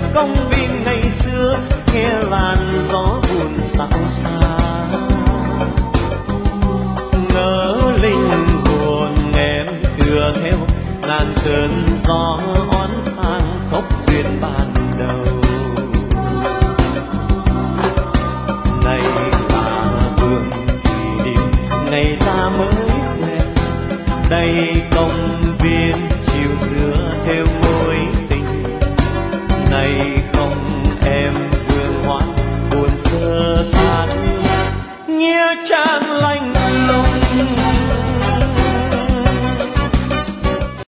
công viên ngày xưa nghe làn gió buồn xao xa. Ngỡ linh hồn em tựa theo ngàn cơn gió oán than khóc duyên ban đầu. Này là vườn kỷ niệm ngày ta mới quen, đây công viên chiều xưa theo mối tình. Này không em vương hoa buồn sơ sát, nghĩa trang